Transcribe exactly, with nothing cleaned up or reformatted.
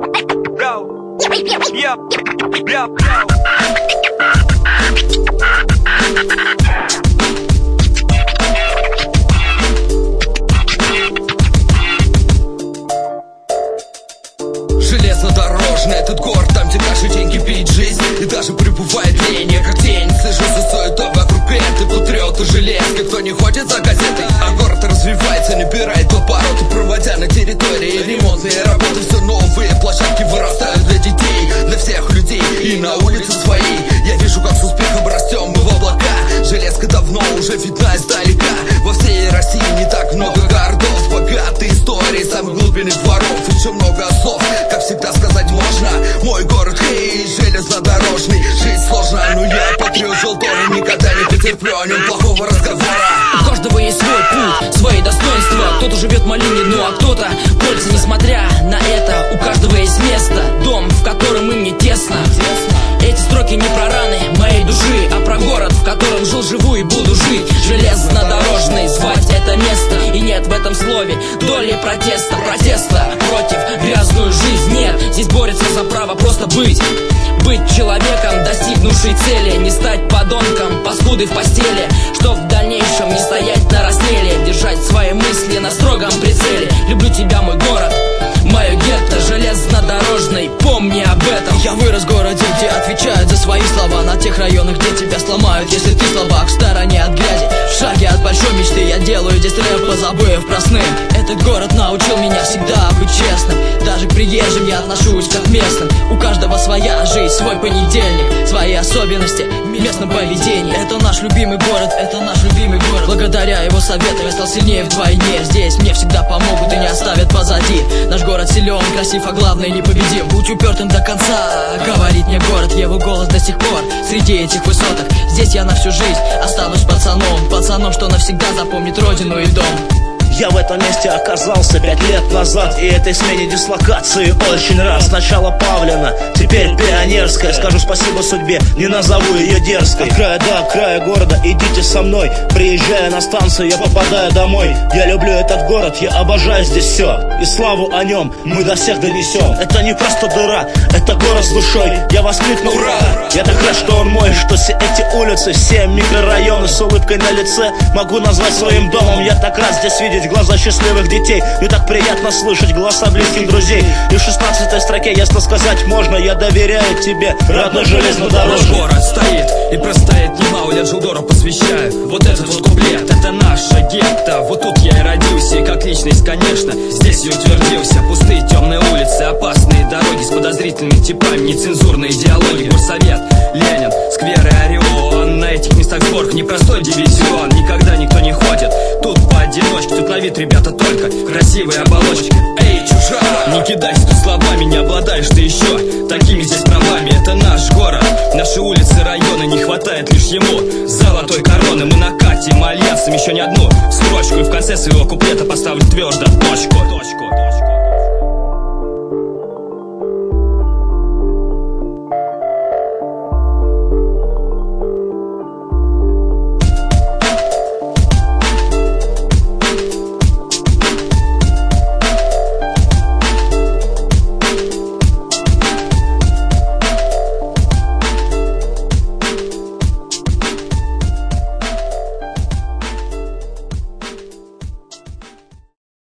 Железнодорожный этот город, там где каждый день кипит жизнь, и даже прибывает линия как тень. Слышу за суетой вокруг клиенты, патриоты железки, кто не ходит за газетой. А город развивается, набирает обороты, проводя на территории ремонтные работы. Все новые площадки вырастают для детей, для всех людей и на улице своей. Я вижу, как с успехом растем мы в облака. Железка давно уже видна издалека. Во всей России не так много городов, богатые истории самых глубинных дворов. Еще много слов, как всегда сказать можно. Мой город, эй, железнодорожный. Жизнь сложна, но я патриот желтой, никогда не потерплю о нем плохого разговора. У каждого есть свой путь, свои достоинства. Кто-то живет в малине, ну а кто-то борется. Несмотря на это, у каждого есть место, дом, в котором им не тесно. Эти строки не про раны моей души, а про город, в котором жил, живу и буду жить. Железнодорожный, звать это место, и нет в этом слове доли протеста. Протеста против грязную жизнь нет. Здесь борется за право просто быть. Быть человеком, достигнувший цели. Не стать подонком, паскудой в постели. Чтоб в дальнейшем не стоять на расстреле. Держать свои мысли на строгом прицеле. Люблю тебя, мой город, мое гетто железнодорожный, помни об этом. Я вырос в городе, где отвечают за свои слова. На тех районах, где тебя сломают, если ты слабак. В стороне от грязи, в шаге от большой мечты. Я делаю здесь рэп, позабыв про сны. Этот город научил меня всегда быть честным. Даже к приезжим я отношусь как к местным. У каждого своя жизнь, свой понедельник, свои особенности в местном поведении. Это наш любимый город, это наш любимый город. Благодаря его советам я стал сильнее вдвойне. Здесь мне всегда помогут и не оставят позади. Наш город силен, красив, а главное непобедим. Будь упертым до конца, говорит мне город. Его голос до сих пор среди этих высоток. Здесь я на всю жизнь останусь пацаном. Пацаном, что навсегда запомнит родину и дом. Я в этом месте оказался пять лет назад, и этой смене дислокации очень рад. Сначала Павлина, теперь Пионерская. Скажу спасибо судьбе, не назову ее дерзкой. От края до края города, идите со мной. Приезжая на станцию, я попадаю домой. Я люблю этот город, я обожаю здесь все. И славу о нем мы до всех донесем. Это не просто дыра, это город с душой. Я воскликну ура! Я так рад, что он мой, что все эти улицы, все микрорайоны с улыбкой на лице могу назвать своим домом. Я так рад здесь видеть глаза счастливых детей. Мне так приятно слышать голоса близких друзей. И в шестнадцатой строке ясно сказать можно: я доверяю тебе, родной железнодорожный. Наш город стоит и простоит немало лет, Желдору посвящаю вот этот вот куплет. Это наша гетто, вот тут я и родился. И как личность, конечно, здесь и утвердился. Пустые темные улицы, опасные дороги с подозрительными типами, нецензурные диалоги. Горсовет, Ленин, скверы, Орион. На этих местах сборка непростой дивизион. Никогда никто не ходит тут поодиночке. Тут на вид ребята только красивые оболочки. Эй, чужак, не кидайся тут словами, не обладаешь ты еще такими здесь правами. Это наш город, наши улицы, районы, не хватает лишь ему золотой короны. Мы накатим альянсом еще не одну строчку, и в конце своего куплета поставлю твердо точку. Точку, точку.